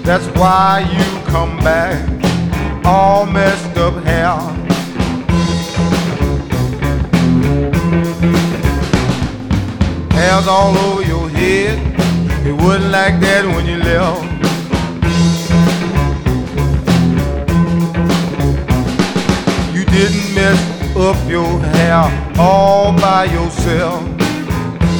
That's why you come back all messed up hair. Hair's all over your head. It wasn't like that when you left. You didn't mess up your hair all by yourself.